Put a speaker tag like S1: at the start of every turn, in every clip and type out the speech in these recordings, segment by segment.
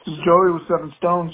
S1: This is Joey with Seven Stones.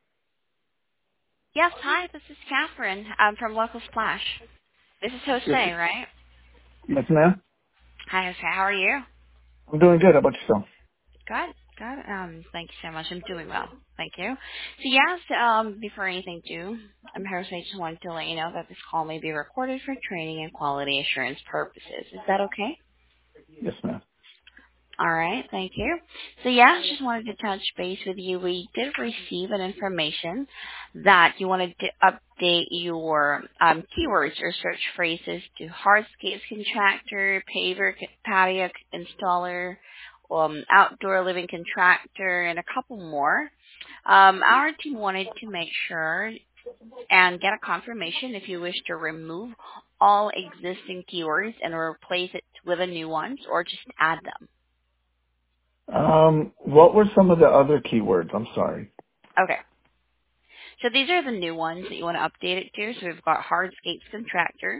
S2: Yes, hi, this is Catherine. I'm from Local Splash. This is Jose,
S1: Yes,
S2: right?
S1: yes, ma'am.
S2: Hi, Jose. How are you?
S1: I'm doing good. How about yourself?
S2: Good, good. Thank you so much. I'm doing well. Thank you. So yes, before anything due, Jose, just wanted to let you know that this call may be recorded for training and quality assurance purposes. Is that okay?
S1: Yes, ma'am.
S2: All right, thank you. So yeah, just wanted to touch base with you. We did receive an information that you wanted to update your keywords or search phrases to hardscapes contractor, paver patio installer, outdoor living contractor, and a couple more. Our team wanted to make sure and get a confirmation if you wish to remove all existing keywords and replace it with a new ones or just add them.
S1: What were some of the other keywords? I'm sorry.
S2: Okay. So these are the new ones that you want to update it to. So we've got hardscapes contractor,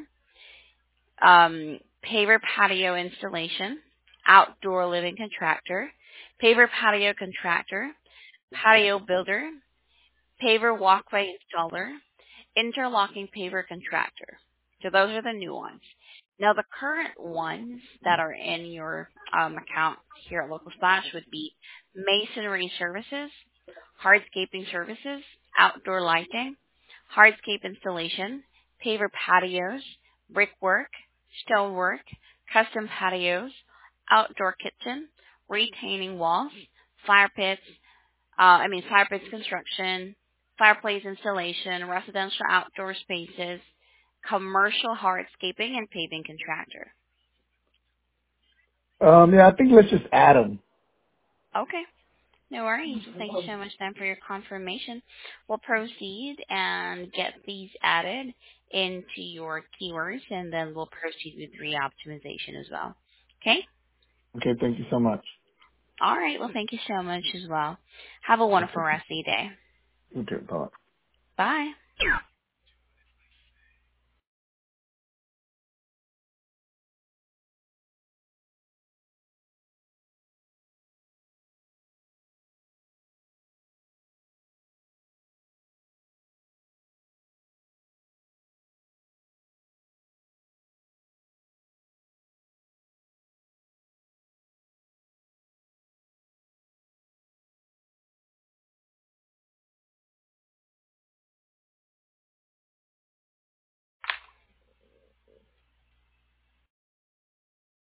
S2: paver patio installation, outdoor living contractor, paver patio contractor, patio builder, paver walkway installer, interlocking paver contractor. So those are the new ones. Now the current ones that are in your account here at Local Splash would be masonry services, hardscaping services, outdoor lighting, hardscape installation, paver patios, brickwork, stonework, custom patios, outdoor kitchen, retaining walls, fire pits, fire pits construction, fireplace installation, residential outdoor spaces, commercial hardscaping, and paving contractor.
S1: Yeah, I think let's just add them.
S2: Okay. No worries. Well, thank you so much then for your confirmation. We'll proceed and get these added into your keywords, and then we'll proceed with re-optimization as well. Okay?
S1: Okay, thank you so much.
S2: All right. Well, thank you so much as well. Have a wonderful rest of your day.
S1: Okay, bye.
S2: Bye.